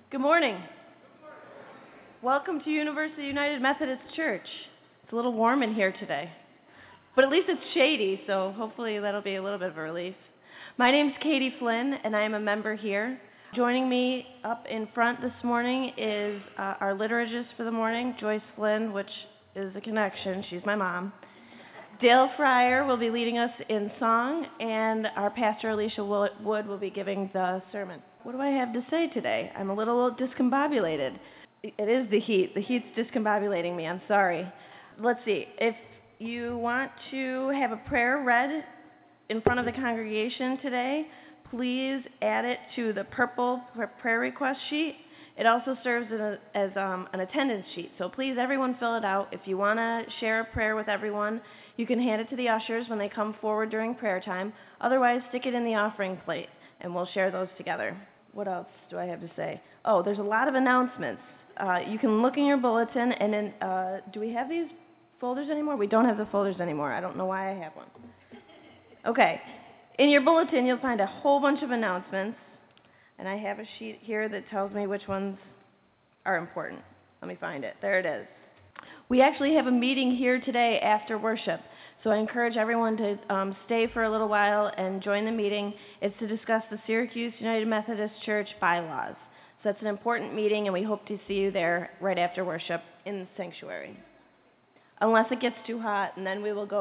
Good morning. Welcome to University United Methodist Church. It's a little warm in here today, but at least it's shady, so hopefully that'll be a little bit of a relief. My name's Katie Flynn, and I am a member here. Joining me up in front this morning is our liturgist for the morning, Joyce Flynn, which is a connection. She's my mom. Dale Fryer will be leading us in song, and our pastor, Alicia Wood, will be giving the sermon. What do I have to say today? I'm a little discombobulated. It is the heat. The heat's discombobulating me. I'm sorry. Let's see. If you want to have a prayer read in front of the congregation today, please add it to the purple prayer request sheet. It also serves as an attendance sheet, so please, everyone, fill it out. If you want to share a prayer with everyone, you can hand it to the ushers when they come forward during prayer time. Otherwise, stick it in the offering plate, and we'll share those together. What else do I have to say? Oh, there's a lot of announcements. You can look in your bulletin, and then, do we have these folders anymore? We don't have the folders anymore. I don't know why I have one. Okay. In your bulletin, you'll find a whole bunch of announcements, and I have a sheet here that tells me which ones are important. Let me find it. There it is. We actually have a meeting here today after worship, so I encourage everyone to stay for a little while and join the meeting. It's to discuss the Syracuse United Methodist Church bylaws. So that's an important meeting, and we hope to see you there right after worship in the sanctuary. Unless it gets too hot, and then we'll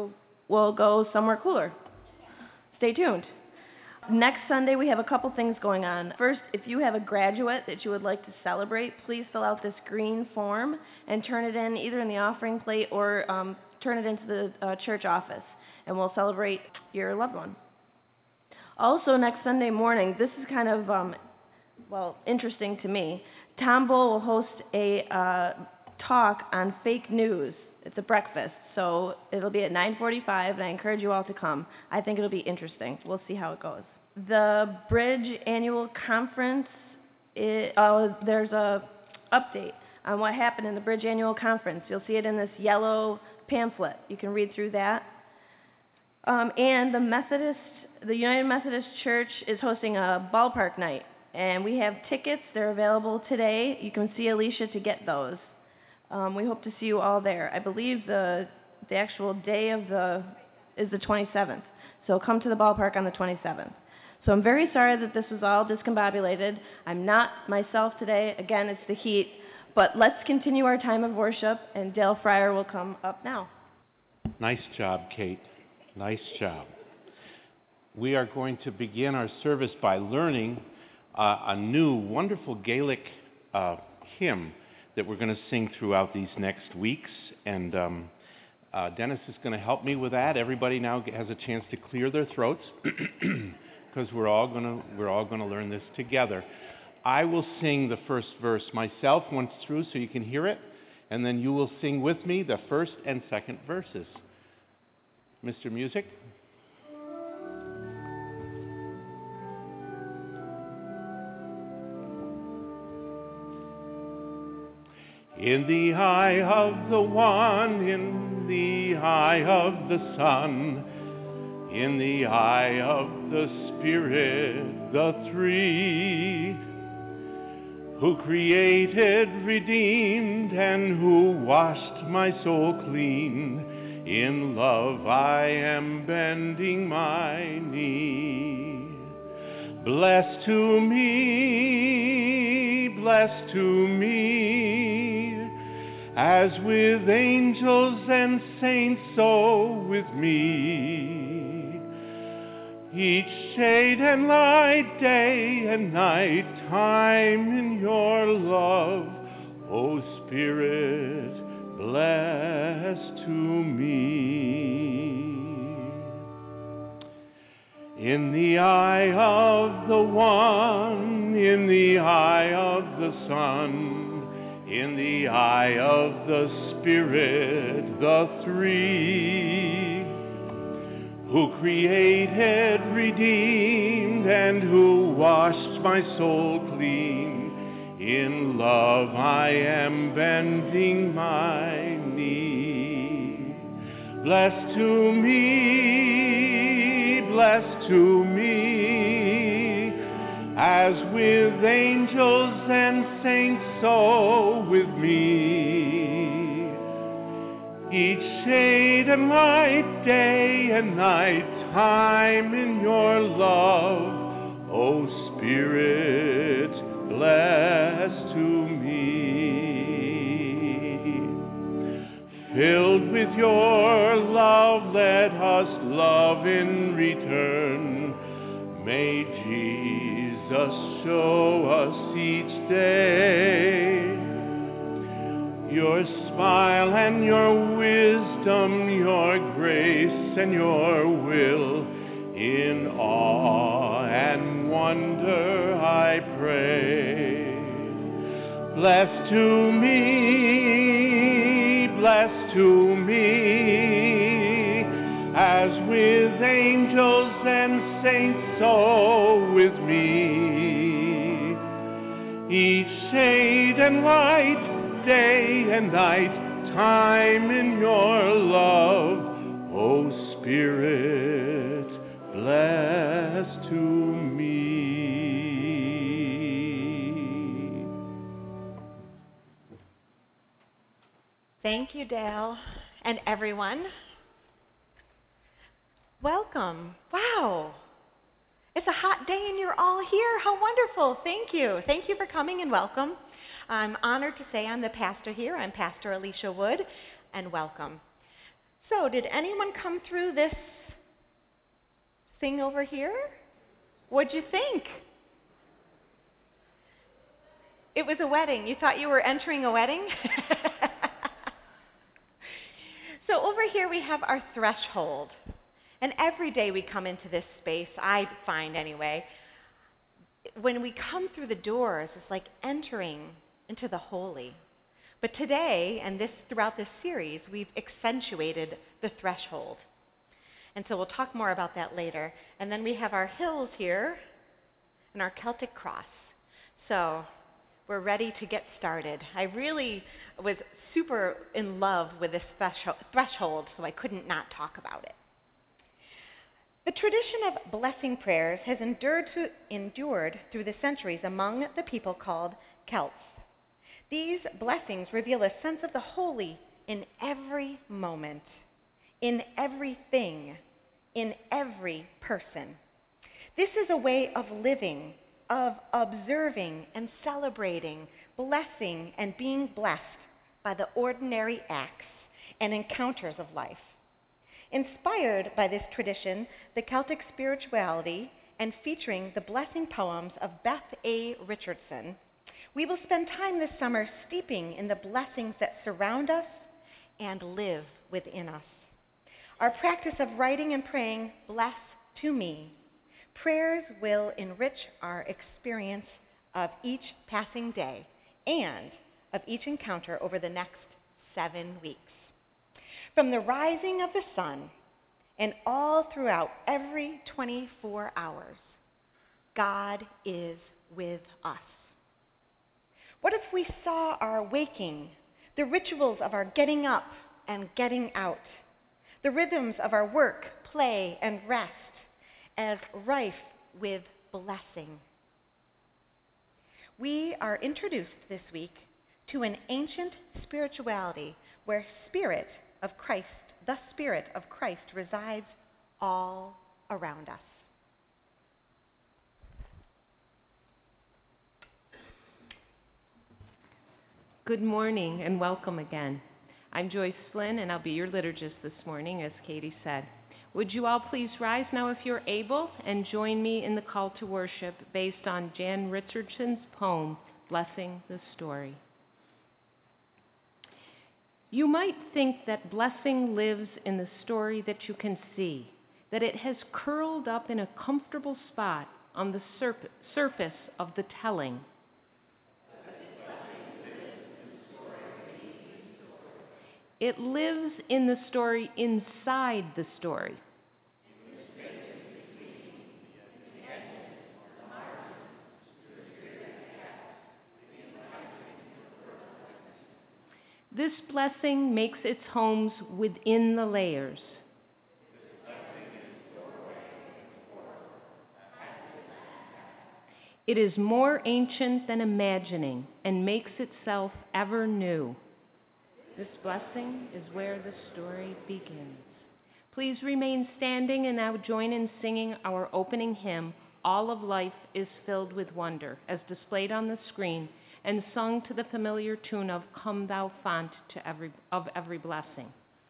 go somewhere cooler. Stay tuned. Next Sunday, we have a couple things going on. First, if you have a graduate that you would like to celebrate, please fill out this green form and turn it in either in the offering plate or turn it into the church office, and we'll celebrate your loved one. Also, next Sunday morning, this is kind of, interesting to me. Tom Bull will host a talk on fake news. It's a breakfast, so it'll be at 9:45, and I encourage you all to come. I think it'll be interesting. We'll see how it goes. The Bridge Annual Conference, there's a update on what happened in the Bridge Annual Conference. You'll see it in this yellow pamphlet. You can read through that. And the United Methodist Church is hosting a ballpark night, and we have tickets. They're available today. You can see Alicia to get those. We hope to see you all there. I believe the actual day is the 27th, so come to the ballpark on the 27th. So I'm very sorry that this was all discombobulated. I'm not myself today. Again, it's the heat. But let's continue our time of worship, and Dale Fryer will come up now. Nice job, Kate. Nice job. We are going to begin our service by learning a new wonderful Gaelic hymn that we're going to sing throughout these next weeks. And Dennis is going to help me with that. Everybody now has a chance to clear their throats because we're all going to learn this together. I will sing the first verse myself once through so you can hear it, and then you will sing with me the first and second verses. Mr. Music? In the eye of the one, in the eye of the sun, in the eye of the Spirit, the three, who created, redeemed, and who washed my soul clean, in love I am bending my knee. Blessed to me, as with angels and saints, so with me. Each shade and light, day and night, time in your love, O Spirit, blessed to me. In the eye of the one, in the eye of the Son, in the eye of the Spirit, the three, who created, redeemed, and who washed my soul clean, in love I am bending my knee. Blessed to me, as with angels and saints, so with me. Each shade and light, day and night, time in your love, O Spirit, bless to me. Filled with your love, let us love in return. May Jesus show us each day your smile and your wisdom, your grace and your will. In awe and wonder I pray. Bless to me, as with angels and saints, so with me. Each shade and light, day and night, time in your love, O Spirit, bless to me. Thank you, Dale, and everyone. Welcome. Wow. It's a hot day and you're all here. How wonderful. Thank you. Thank you for coming and welcome. I'm honored to say I'm the pastor here. I'm Pastor Alicia Wood, and welcome. So, did anyone come through this thing over here? What'd you think? It was a wedding. You thought you were entering a wedding? So over here we have our threshold. And every day we come into this space, I find anyway, when we come through the doors, it's like entering into the holy. But today, and throughout this series, we've accentuated the threshold. And so we'll talk more about that later. And then we have our hills here and our Celtic cross. So we're ready to get started. I really was super in love with this threshold, so I couldn't not talk about it. The tradition of blessing prayers has endured through the centuries among the people called Celts. These blessings reveal a sense of the holy in every moment, in everything, in every person. This is a way of living, of observing and celebrating, blessing and being blessed by the ordinary acts and encounters of life. Inspired by this tradition, the Celtic spirituality, and featuring the blessing poems of Beth A. Richardson, we will spend time this summer steeping in the blessings that surround us and live within us. Our practice of writing and praying, "Bless to me," prayers will enrich our experience of each passing day and of each encounter over the next 7 weeks. From the rising of the sun and all throughout every 24 hours, God is with us. What if we saw our waking, the rituals of our getting up and getting out, the rhythms of our work, play, and rest as rife with blessing? We are introduced this week to an ancient spirituality where the Spirit of Christ resides all around us. Good morning and welcome again. I'm Joyce Flynn and I'll be your liturgist this morning, as Katie said. Would you all please rise now if you're able and join me in the call to worship based on Jan Richardson's poem, Blessing the Story. You might think that blessing lives in the story that you can see, that it has curled up in a comfortable spot on the surface of the telling. It lives in the story inside the story. This blessing makes its homes within the layers. It is more ancient than imagining and makes itself ever new. This blessing is where the story begins. Please remain standing and now join in singing our opening hymn, All of Life is Filled with Wonder, as displayed on the screen and sung to the familiar tune of Come Thou Font of Every Blessing.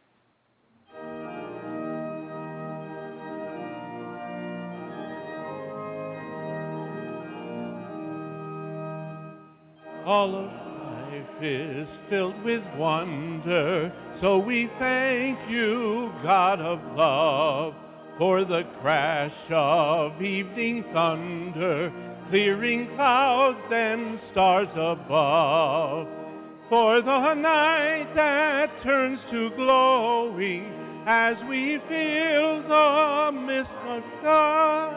All of life is filled with wonder, so we thank you, God of love, for the crash of evening thunder, clearing clouds and stars above, for the night that turns to glowing as we feel the mist of God.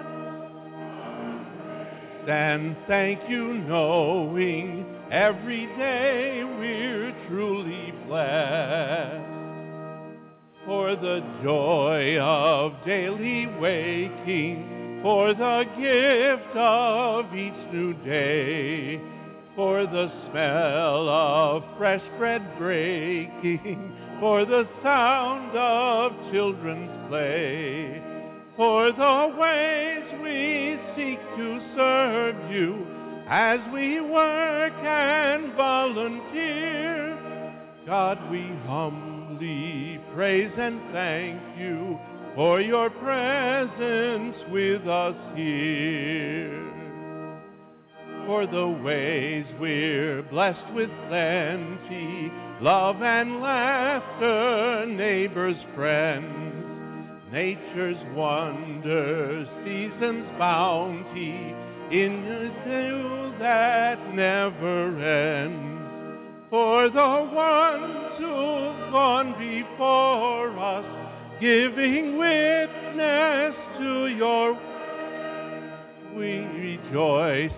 And thank you, knowing every day we're truly blessed. For the joy of daily waking, for the gift of each new day, for the smell of fresh bread breaking, for the sound of children's play, for the ways we seek to serve you as we work and volunteer. God, we humbly praise and thank you for your presence with us here. For the ways we're blessed with plenty, love and laughter, neighbors, friends, nature's wonders, season's bounty, in a dew that never ends. For the ones who've gone before us, giving witness to your word, we rejoice.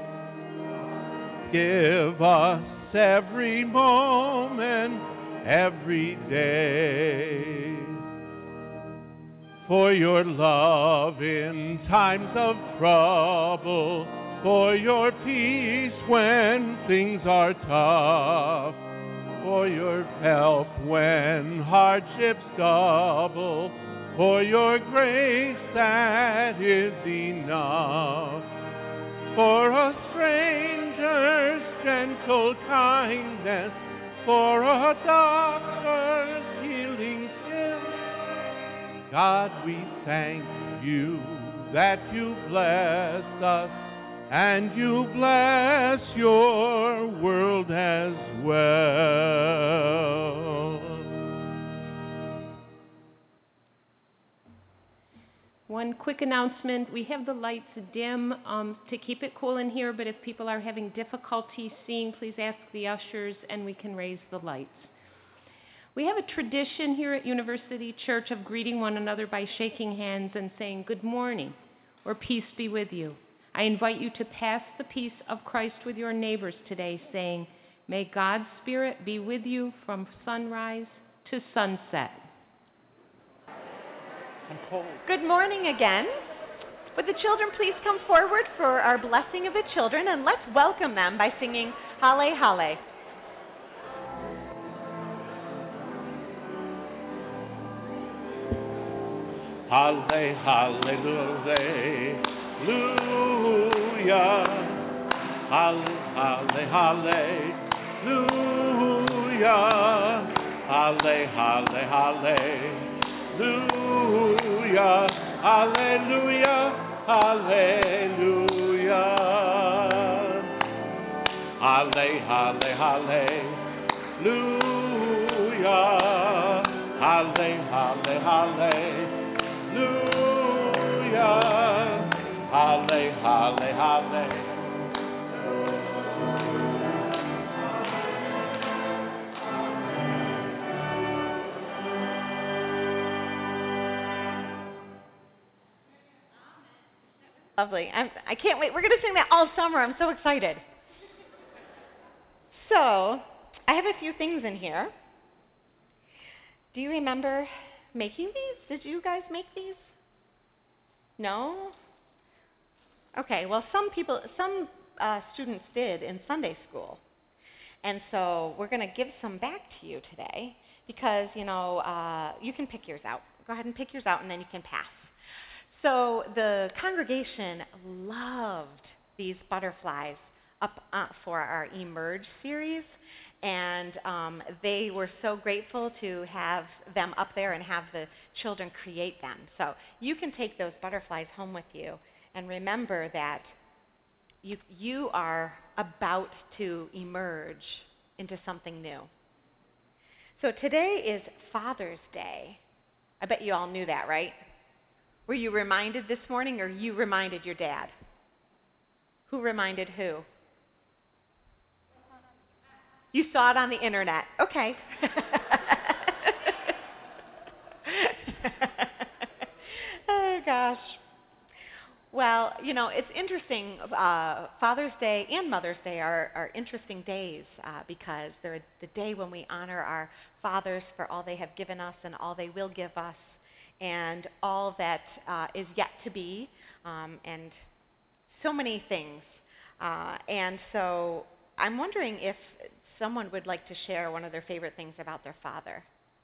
Give us every moment, every day. For your love in times of trouble, for your peace when things are tough, for your help when hardships double, for your grace that is enough. For a stranger's gentle kindness, for a doctor's healing skill, God, we thank you that you bless us and you bless your world as well. One quick announcement. We have the lights dim to keep it cool in here, but if people are having difficulty seeing, please ask the ushers and we can raise the lights. We have a tradition here at University Church of greeting one another by shaking hands and saying good morning or peace be with you. I invite you to pass the peace of Christ with your neighbors today, saying, may God's Spirit be with you from sunrise to sunset. I'm cold. Good morning again. Would the children please come forward for our blessing of the children, and let's welcome them by singing Halle, Halle. Halle, hallelujah, halle, halle, hallelujah, halle, halle, hallelujah, hallelujah, hallelujah, halle, halle, hallelujah, halle, halle, hallelujah. Hallelujah, halle, halle, halle. Lovely. I can't wait. We're going to sing that all summer. I'm so excited. So, I have a few things in here. Do you remember making these? Did you guys make these? No? Okay, well, some students did in Sunday school. And so we're going to give some back to you today because, you can pick yours out. Go ahead and pick yours out and then you can pass. So the congregation loved these butterflies up for our Emerge series. And they were so grateful to have them up there and have the children create them. So you can take those butterflies home with you and remember that you are about to emerge into something new. So today is Father's Day. I bet you all knew that, right? Were you reminded this morning, or you reminded your dad? Who reminded who? You saw it on the internet. Okay. Oh, gosh. Well, it's interesting. Father's Day and Mother's Day are interesting days because they're the day when we honor our fathers for all they have given us and all they will give us and all that is yet to be and so many things. And so I'm wondering if someone would like to share one of their favorite things about their father.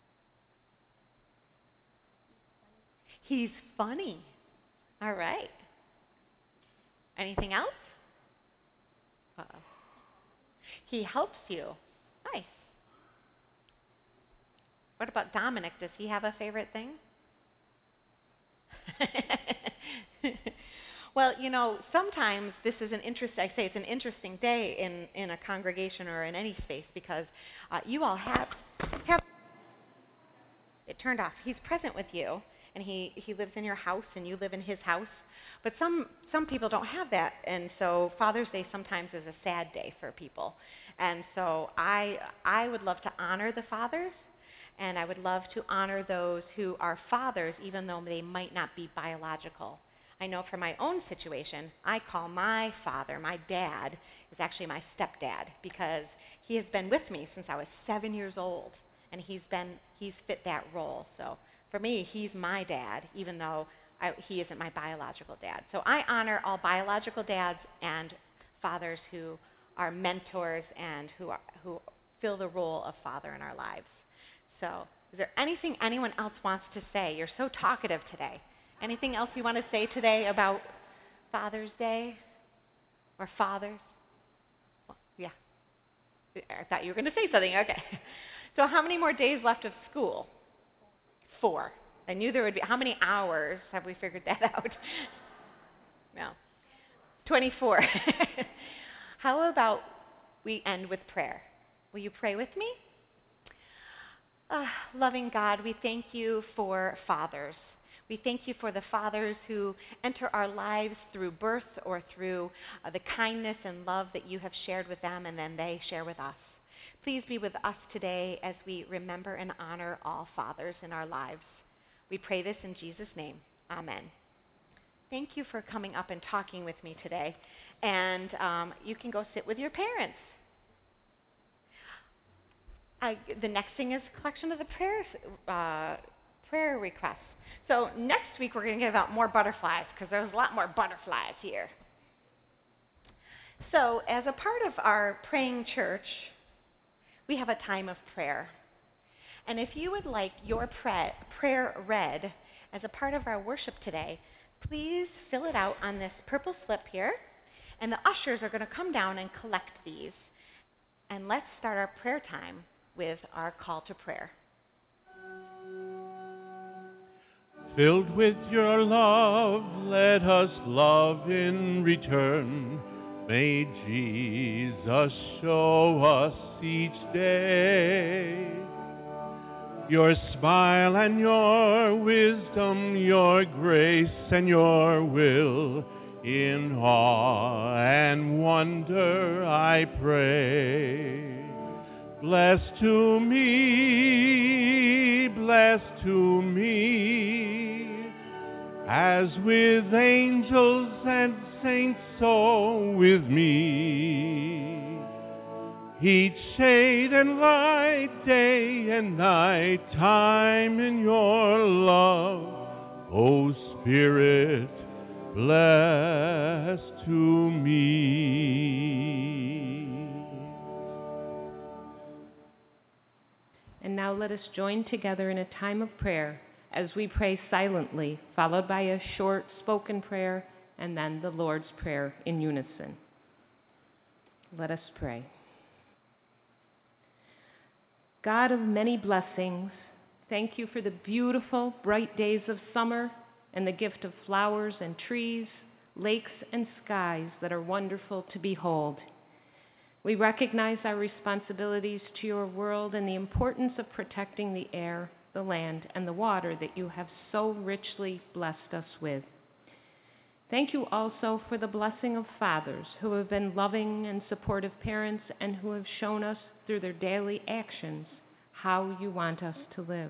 He's funny. All right. Anything else? Uh-oh. He helps you. Nice. What about Dominic? Does he have a favorite thing? Well, sometimes this is it's an interesting day in a congregation or in any space because you all have it turned off. He's present with you, and he lives in your house, and you live in his house. But some people don't have that, and so Father's Day sometimes is a sad day for people. And so I would love to honor the fathers, and I would love to honor those who are fathers, even though they might not be biological. I know from my own situation, I call my father, my dad, is actually my stepdad because he has been with me since I was 7 years old, and he's fit that role. So for me, he's my dad, even though he isn't my biological dad. So I honor all biological dads and fathers who are mentors and who fill the role of father in our lives. So is there anything anyone else wants to say? You're so talkative today. Anything else you want to say today about Father's Day or fathers? Well, yeah. I thought you were going to say something. Okay. So how many more days left of school? 4. I knew there would be. How many hours? Have we figured that out? No. 24. How about we end with prayer? Will you pray with me? Loving God, we thank you for fathers. We thank you for the fathers who enter our lives through birth or through the kindness and love that you have shared with them and then they share with us. Please be with us today as we remember and honor all fathers in our lives. We pray this in Jesus' name. Amen. Thank you for coming up and talking with me today. And you can go sit with your parents. The next thing is collection of the prayer requests. So next week we're going to give out more butterflies because there's a lot more butterflies here. So as a part of our praying church, we have a time of prayer. And if you would like your prayer read as a part of our worship today, please fill it out on this purple slip here. And the ushers are going to come down and collect these. And let's start our prayer time with our call to prayer. Filled with your love, let us love in return. May Jesus show us each day your smile and your wisdom, your grace and your will. In awe and wonder I pray. Bless to me, as with angels and saints, so with me. Each shade and light, day and night, time in your love, O Spirit, blessed to me. And now let us join together in a time of prayer as we pray silently, followed by a short spoken prayer, and then the Lord's Prayer in unison. Let us pray. God of many blessings, thank you for the beautiful, bright days of summer and the gift of flowers and trees, lakes and skies that are wonderful to behold. We recognize our responsibilities to your world and the importance of protecting the air, the land, and the water that you have so richly blessed us with. Thank you also for the blessing of fathers who have been loving and supportive parents and who have shown us through their daily actions how you want us to live.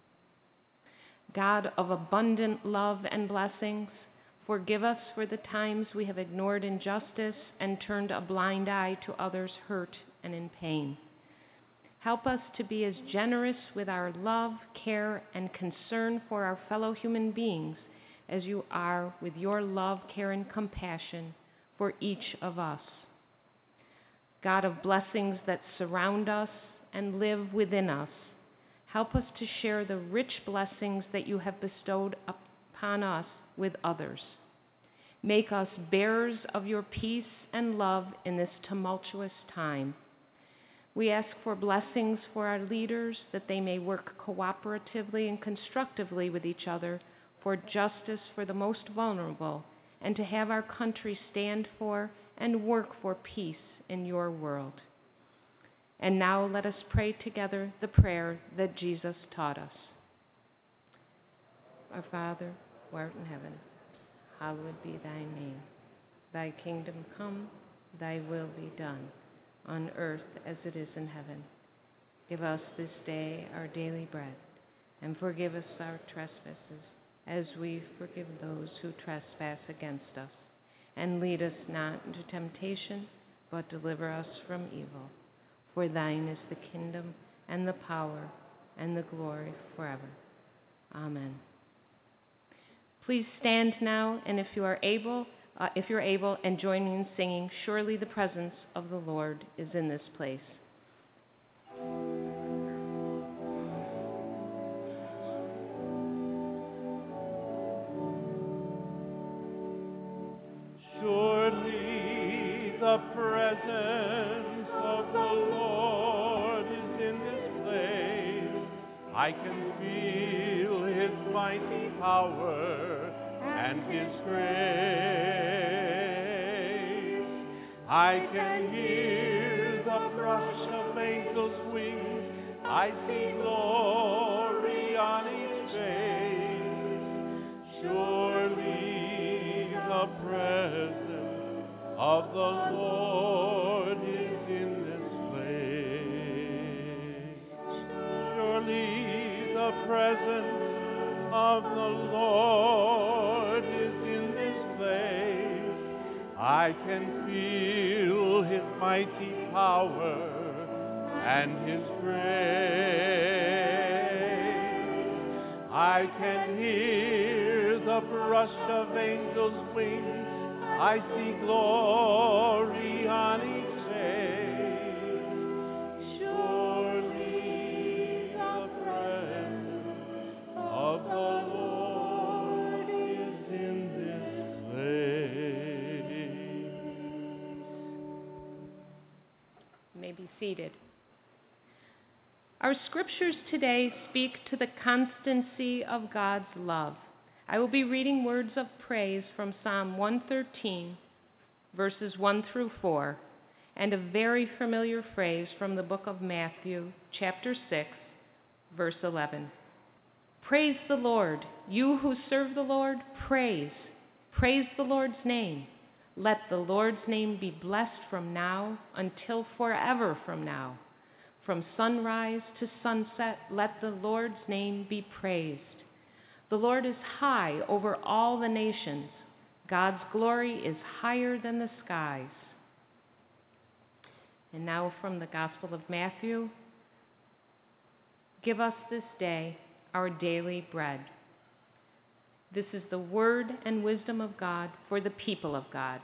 God of abundant love and blessings, forgive us for the times we have ignored injustice and turned a blind eye to others' hurt and in pain. Help us to be as generous with our love, care, and concern for our fellow human beings as you are with your love, care, and compassion for each of us. God of blessings that surround us and live within us, help us to share the rich blessings that you have bestowed upon us with others. Make us bearers of your peace and love in this tumultuous time. We ask for blessings for our leaders, that they may work cooperatively and constructively with each other for justice for the most vulnerable, and to have our country stand for and work for peace in your world. And now let us pray together the prayer that Jesus taught us. Our Father, who art in heaven, hallowed be thy name. Thy kingdom come, thy will be done, on earth as it is in heaven. Give us this day our daily bread, and forgive us our trespasses, as we forgive those who trespass against us. And lead us not into temptation, but deliver us from evil. For thine is the kingdom, and the power, and the glory forever. Amen. Please stand now, and if you're able, and join me in singing, "Surely the presence of the Lord is in this place." Surely the presence of the Lord is in this place. I can feel his mighty power and his grace. I can hear the brush of angels' wings. I see glory on each face. Surely the presence of the Lord is in this place. Surely the presence of the Lord is in this place. I can feel his mighty power and his grace. I can hear the brush of angels' wings. I see glory on each face. Surely the presence of the Lord is in this place. You may be seated. Our scriptures today speak to the constancy of God's love. I will be reading words of praise from Psalm 113, verses 1 through 4, and a very familiar phrase from the book of Matthew, chapter 6, verse 11. Praise the Lord. You who serve the Lord, praise. Praise the Lord's name. Let the Lord's name be blessed from now until forever from now. From sunrise to sunset, let the Lord's name be praised. The Lord is high over all the nations. God's glory is higher than the skies. And now from the Gospel of Matthew, give us this day our daily bread. This is the word and wisdom of God for the people of God.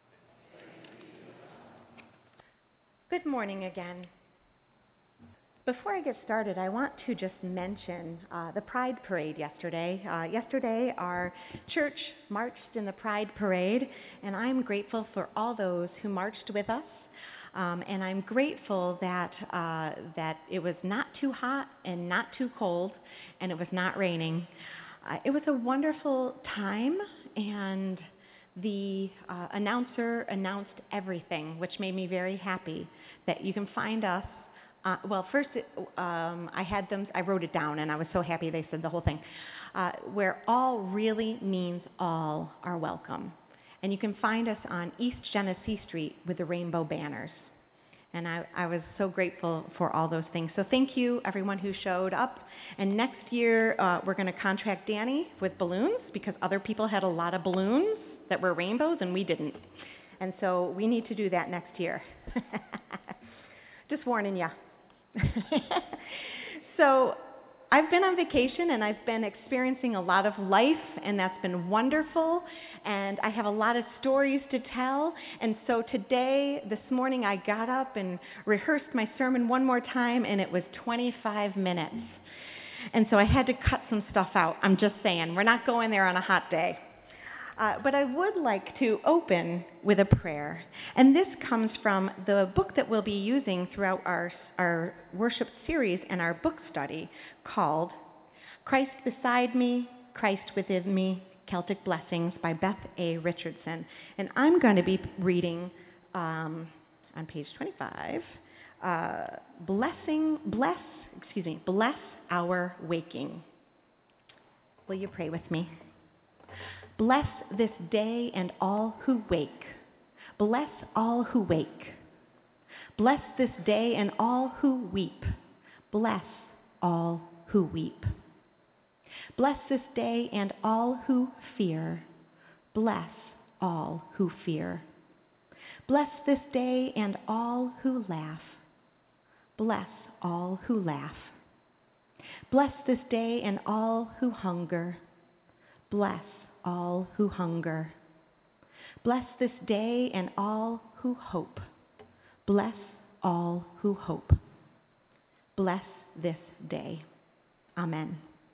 Good morning again. Before I get started, I want to just mention the Pride Parade yesterday. Yesterday, our church marched in the Pride Parade, and I'm grateful for all those who marched with us. And I'm grateful that it was not too hot and not too cold, and it was not raining. It was a wonderful time, and the announcer announced everything, which made me very happy. That you can find us. First, I wrote it down, and I was so happy they said the whole thing. Where all really means all are welcome. And you can find us on East Genesee Street with the rainbow banners. And I was so grateful for all those things. So thank you, everyone who showed up. And next year, we're going to contract Danny with balloons because other people had a lot of balloons that were rainbows and we didn't. And so we need to do that next year. Just warning ya. So I've been on vacation and I've been experiencing a lot of life, and that's been wonderful, and I have a lot of stories to tell. And so this morning I got up and rehearsed my sermon one more time, and it was 25 minutes. And so I had to cut some stuff out. I'm just saying, we're not going there on a hot day. But I would like to open with a prayer. And this comes from the book that we'll be using throughout our worship series and our book study called Christ Beside Me, Christ Within Me, Celtic Blessings by Beth A. Richardson. And I'm going to be reading on page 25, Bless Our Waking. Will you pray with me? Bless this day and all who wake. Bless all who wake. Bless this day and all who weep. Bless all who weep. Bless this day and all who fear. Bless all who fear. Bless this day and all who laugh. Bless all who laugh. Bless this day and all who hunger. Bless all who hunger. Bless this day and all who hope. Bless all who hope. Bless this day. Amen.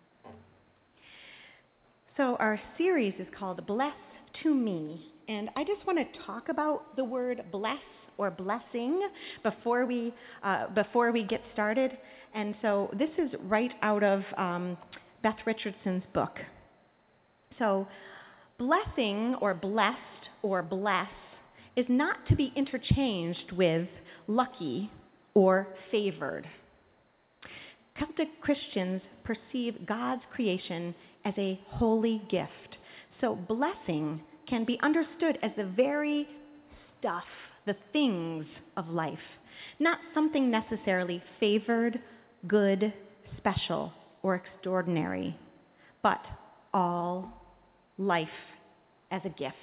So our series is called Bless to Me, and I just want to talk about the word bless or blessing before we get started. And so this is right out of Beth Richardson's book. So, blessing or blessed or bless is not to be interchanged with lucky or favored. Celtic Christians perceive God's creation as a holy gift. So, blessing can be understood as the very stuff, the things of life, not something necessarily favored, good, special, or extraordinary, but all life as a gift.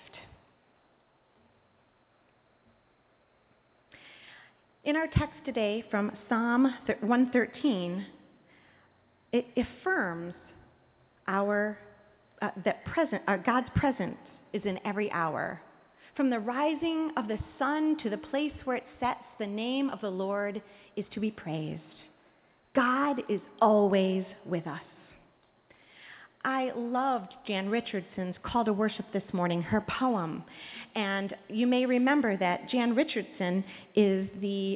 In our text today from Psalm 113, it affirms God's presence is in every hour. From the rising of the sun to the place where it sets, the name of the Lord is to be praised. God is always with us. I loved Jan Richardson's Call to Worship this morning, her poem. And you may remember that Jan Richardson is the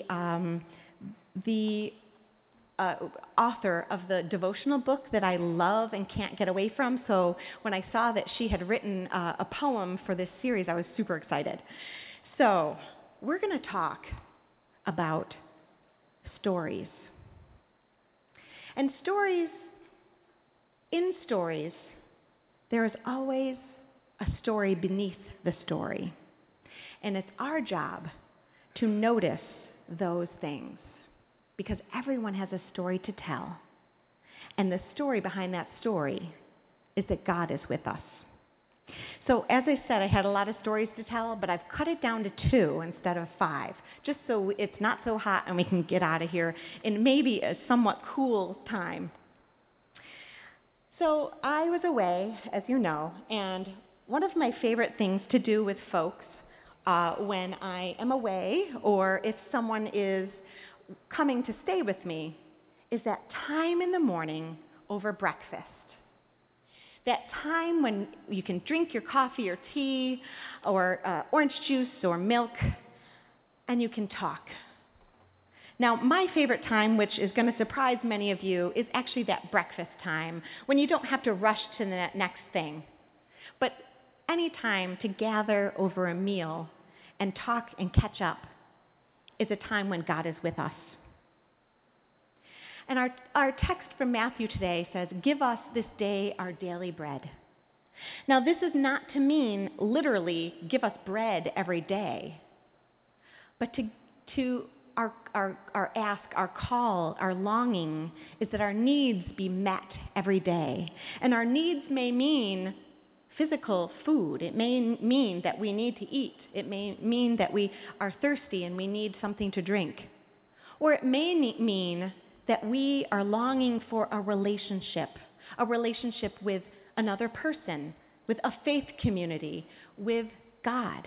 author of the devotional book that I love and can't get away from. So when I saw that she had written a poem for this series, I was super excited. So we're going to talk about stories. And in stories, there is always a story beneath the story. And it's our job to notice those things, because everyone has a story to tell. And the story behind that story is that God is with us. So as I said, I had a lot of stories to tell, but I've cut it down to 2 instead of 5, just so it's not so hot and we can get out of here in maybe a somewhat cool time. So I was away, as you know, and one of my favorite things to do with folks when I am away or if someone is coming to stay with me is that time in the morning over breakfast. That time when you can drink your coffee or tea or orange juice or milk and you can talk. Now, my favorite time, which is going to surprise many of you, is actually that breakfast time when you don't have to rush to the next thing. But any time to gather over a meal and talk and catch up is a time when God is with us. And our text from Matthew today says, "Give us this day our daily bread." Now, this is not to mean literally give us bread every day, but our ask, our call, our longing is that our needs be met every day. And our needs may mean physical food. It may mean that we need to eat. It may mean that we are thirsty and we need something to drink. Or it may mean that we are longing for a relationship with another person, with a faith community, with God.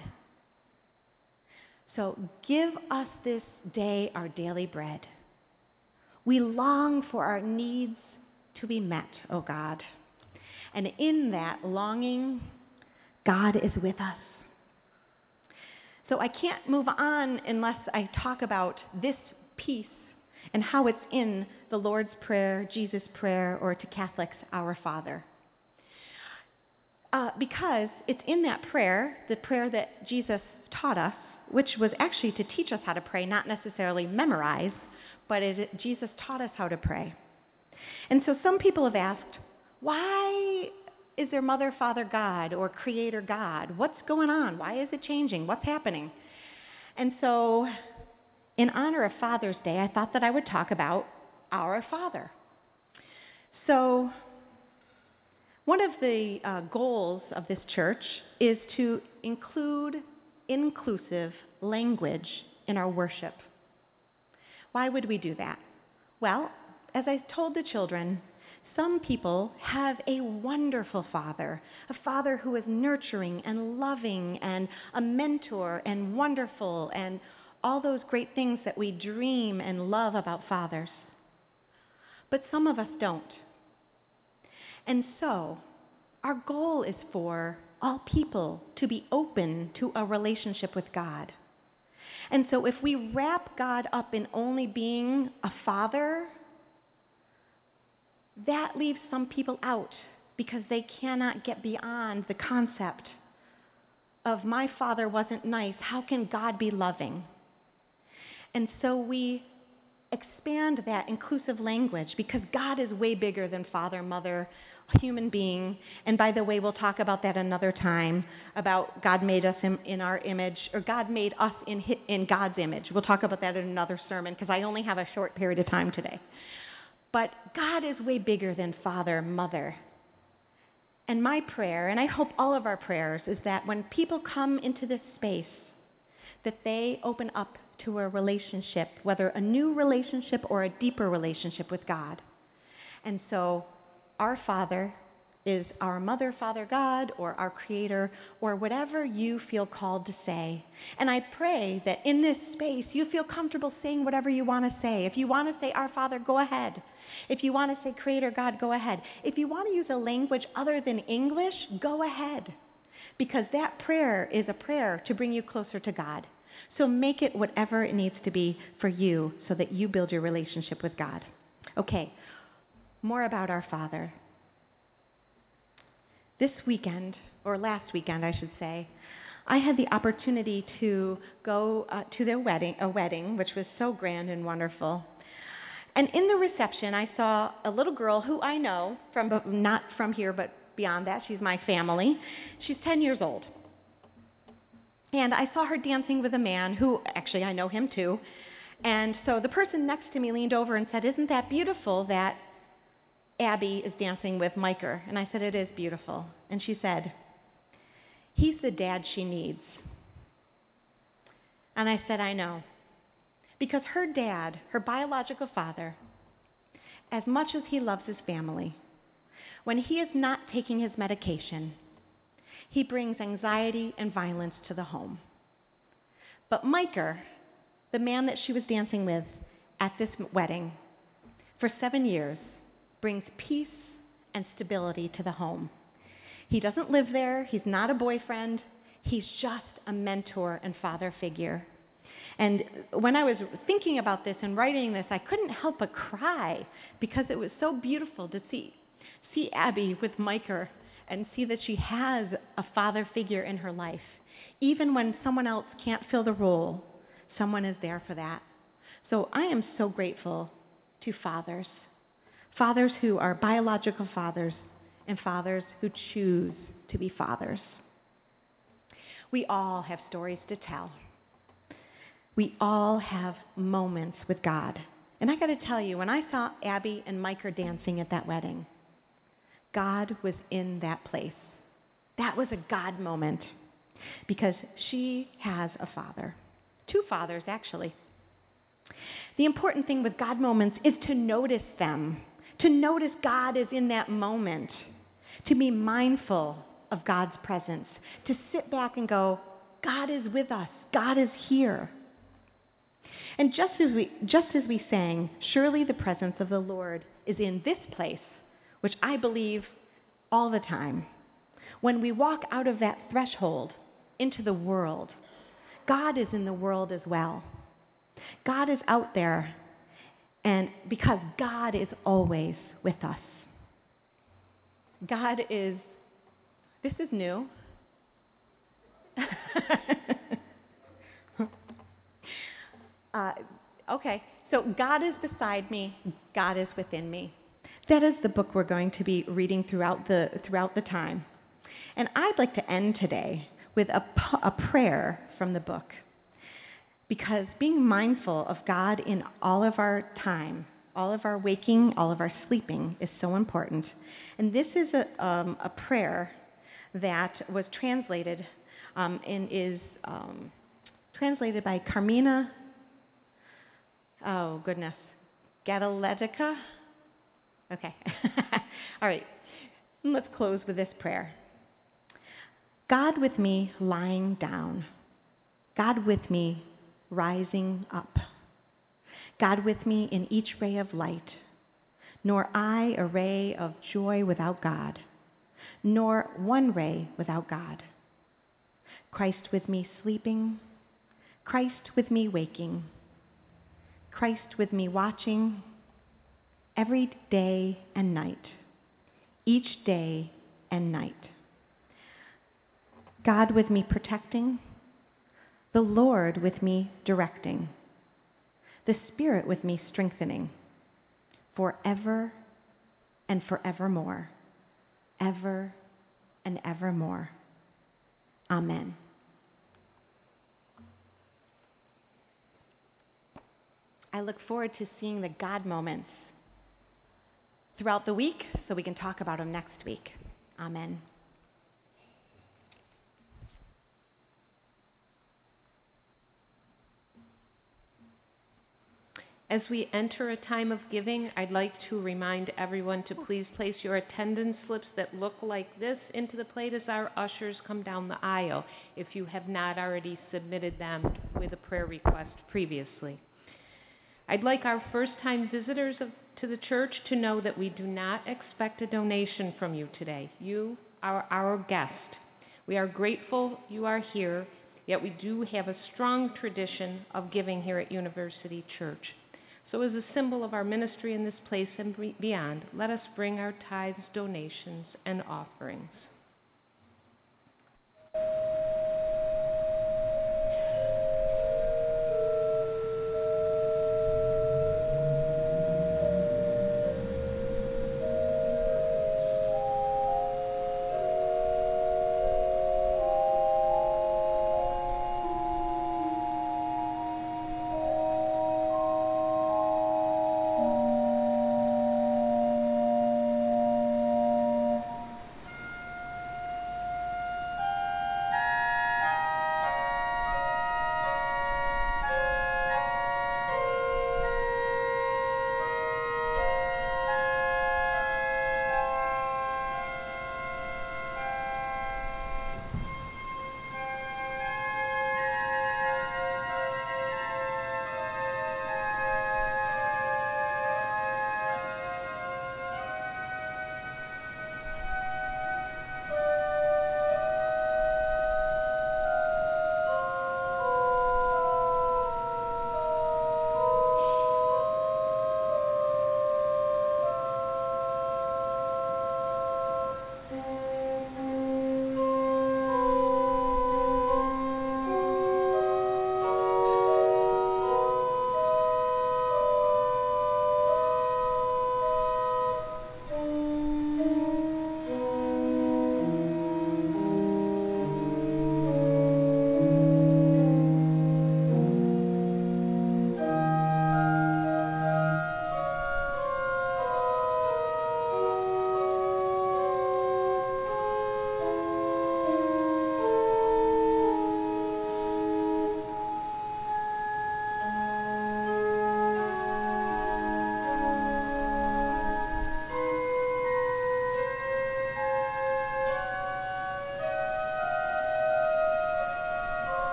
So give us this day our daily bread. We long for our needs to be met, O God. And in that longing, God is with us. So I can't move on unless I talk about this piece and how it's in the Lord's Prayer, Jesus' Prayer, or to Catholics, Our Father. Because it's in that prayer, the prayer that Jesus taught us, which was actually to teach us how to pray, not necessarily memorize, but Jesus taught us how to pray. And so some people have asked, why is there Mother, Father, God, or Creator God? What's going on? Why is it changing? What's happening? And so in honor of Father's Day, I thought that I would talk about Our Father. So one of the goals of this church is to include inclusive language in our worship. Why would we do that? Well, as I told the children, some people have a wonderful father, a father who is nurturing and loving and a mentor and wonderful and all those great things that we dream and love about fathers. But some of us don't. And so, our goal is for all people to be open to a relationship with God. And so if we wrap God up in only being a father, that leaves some people out because they cannot get beyond the concept of my father wasn't nice, how can God be loving? And so we expand that inclusive language because God is way bigger than father, mother, human being. And by the way, we'll talk about that another time, about God made us in our image, or God made us in God's image. We'll talk about that in another sermon because I only have a short period of time today. But God is way bigger than father, mother. And my prayer, and I hope all of our prayers, is that when people come into this space, that they open up to a relationship, whether a new relationship or a deeper relationship with God. And so our Father is our Mother, Father, God, or our Creator, or whatever you feel called to say. And I pray that in this space you feel comfortable saying whatever you want to say. If you want to say Our Father, go ahead. If you want to say Creator God, go ahead. If you want to use a language other than English, go ahead. Because that prayer is a prayer to bring you closer to God. So make it whatever it needs to be for you so that you build your relationship with God. Okay, more about our Father. This weekend, or last weekend I should say, I had the opportunity to go to a wedding, which was so grand and wonderful. And in the reception, I saw a little girl who I know, not from here, but beyond that. She's my family. She's 10 years old. And I saw her dancing with a man who, actually, I know him too. And so the person next to me leaned over and said, "Isn't that beautiful that Abby is dancing with Micah?" And I said, "It is beautiful." And she said, "He's the dad she needs." And I said, "I know." Because her dad, her biological father, as much as he loves his family, When he is not taking his medication, he brings anxiety and violence to the home. But Micah, the man that she was dancing with at this wedding for 7 years, brings peace and stability to the home. He doesn't live there. He's not a boyfriend. He's just a mentor and father figure. And when I was thinking about this and writing this, I couldn't help but cry because it was so beautiful to see Abby with Micah and see that she has a father figure in her life. Even when someone else can't fill the role, someone is there for that. So I am so grateful to fathers who are biological fathers and fathers who choose to be fathers. We all have stories to tell. We all have moments with God. And I got to tell you, when I saw Abby and Micah dancing at that wedding, God was in that place. That was a God moment because she has a father. 2 fathers, actually. The important thing with God moments is to notice them, to notice God is in that moment, to be mindful of God's presence, to sit back and go, God is with us, God is here. And just as we sang, surely the presence of the Lord is in this place, which I believe all the time. When we walk out of that threshold into the world, God is in the world as well. God is out there, and because God is always with us. This is new. Okay, so God is beside me, God is within me. That is the book we're going to be reading throughout the time. And I'd like to end today with a prayer from the book. Because being mindful of God in all of our time, all of our waking, all of our sleeping is so important. And this is a prayer that was translated translated by Carmina, Gadaletica. Okay. All right. Let's close with this prayer. God with me lying down. God with me rising up. God with me in each ray of light. Nor I a ray of joy without God, nor one ray without God. Christ with me sleeping, Christ with me waking, Christ with me watching, every day and night, each day and night. God with me protecting, the Lord with me directing, the Spirit with me strengthening, forever and forevermore, ever and evermore. Amen. I look forward to seeing the God moments throughout the week so we can talk about them next week. Amen. As we enter a time of giving, I'd like to remind everyone to please place your attendance slips that look like this into the plate as our ushers come down the aisle, if you have not already submitted them with a prayer request previously. I'd like our first-time visitors to the church to know that we do not expect a donation from you today. You are our guest. We are grateful you are here, yet we do have a strong tradition of giving here at University Church. So as a symbol of our ministry in this place and beyond, let us bring our tithes, donations, and offerings.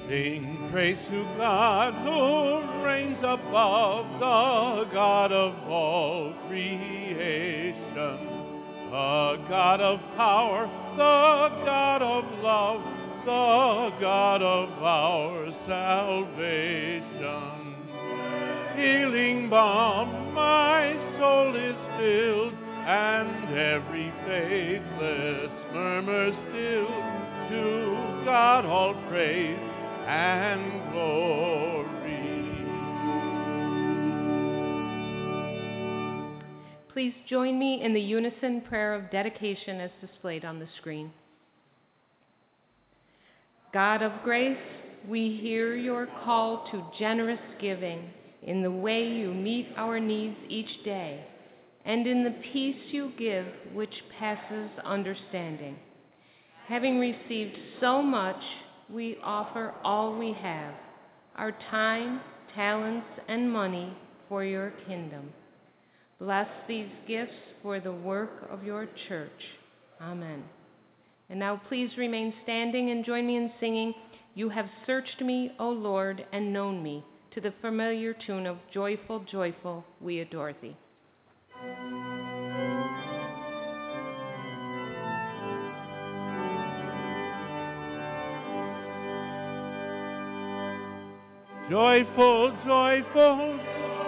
Sing praise to God who reigns above, the God of all creation, the God of power, the God of love, the God of our salvation. Healing balm, my soul is filled, and every faithless murmur still. To God all praise and glory. Please join me in the unison prayer of dedication as displayed on the screen. God of grace, we hear your call to generous giving in the way you meet our needs each day, and in the peace you give which passes understanding. Having received so much, we offer all we have, our time, talents, and money for your kingdom. Bless these gifts for the work of your church. Amen. And now please remain standing and join me in singing, "You Have Searched Me, O Lord, and Known Me," to the familiar tune of "Joyful, Joyful, We Adore Thee." Joyful, joyful,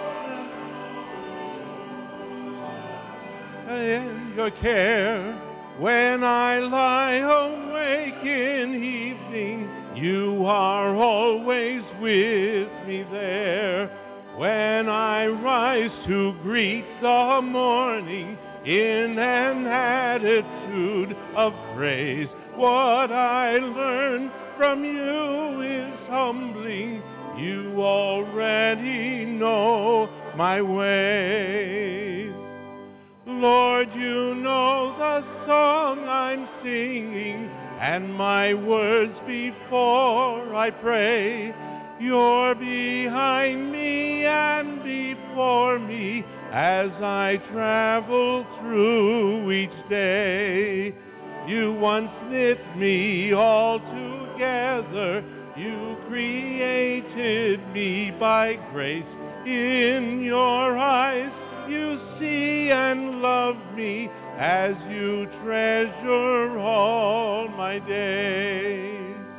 in your care. When I lie awake in evening, you are always with me there. When I rise to greet the morning in an attitude of praise, what I learn from you is humbling. You already know my ways. Lord, you know the song I'm singing, and my words before I pray. You're behind me and before me as I travel through each day. You once knit me all together. You created me by grace. In your eyes you see and love me as you treasure all my days.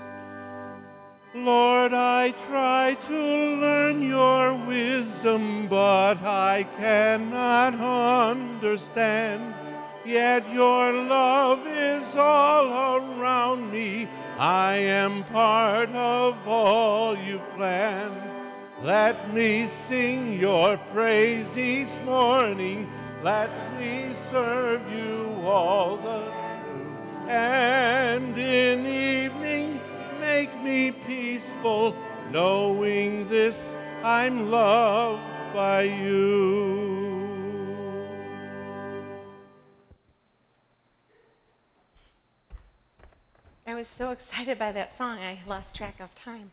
Lord, I try to learn your wisdom, but I cannot understand. Yet your love is all around me. I am part of all you planned. Let me sing your praise each morning. Let me serve you all the time. And in evening, make me peaceful, knowing this, I'm loved by you. I was so excited by that song, I lost track of time.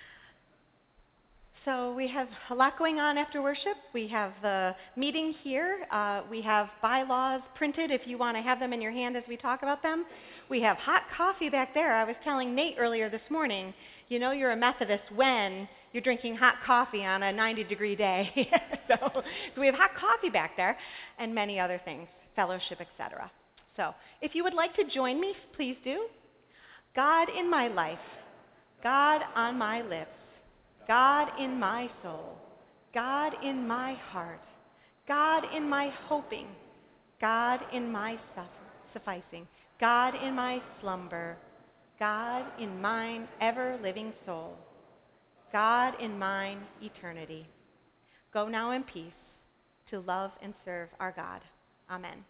So we have a lot going on after worship. We have the meeting here. We have bylaws printed if you want to have them in your hand as we talk about them. We have hot coffee back there. I was telling Nate earlier this morning, you know you're a Methodist when you're drinking hot coffee on a 90-degree day. So we have hot coffee back there and many other things, fellowship, etc. So if you would like to join me, please do. God in my life, God on my lips, God in my soul, God in my heart, God in my hoping, God in my sufficing, God in my slumber, God in mine ever-living soul, God in mine eternity. Go now in peace to love and serve our God. Amen.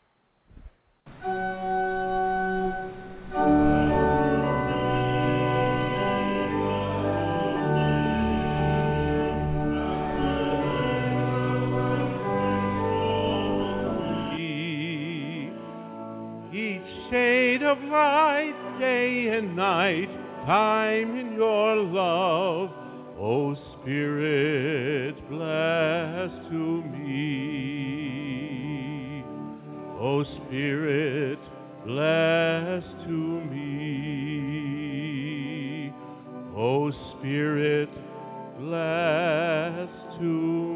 Shade of light, day and night, time in your love, O Spirit, bless to me. O Spirit, bless to me. O O Spirit, bless to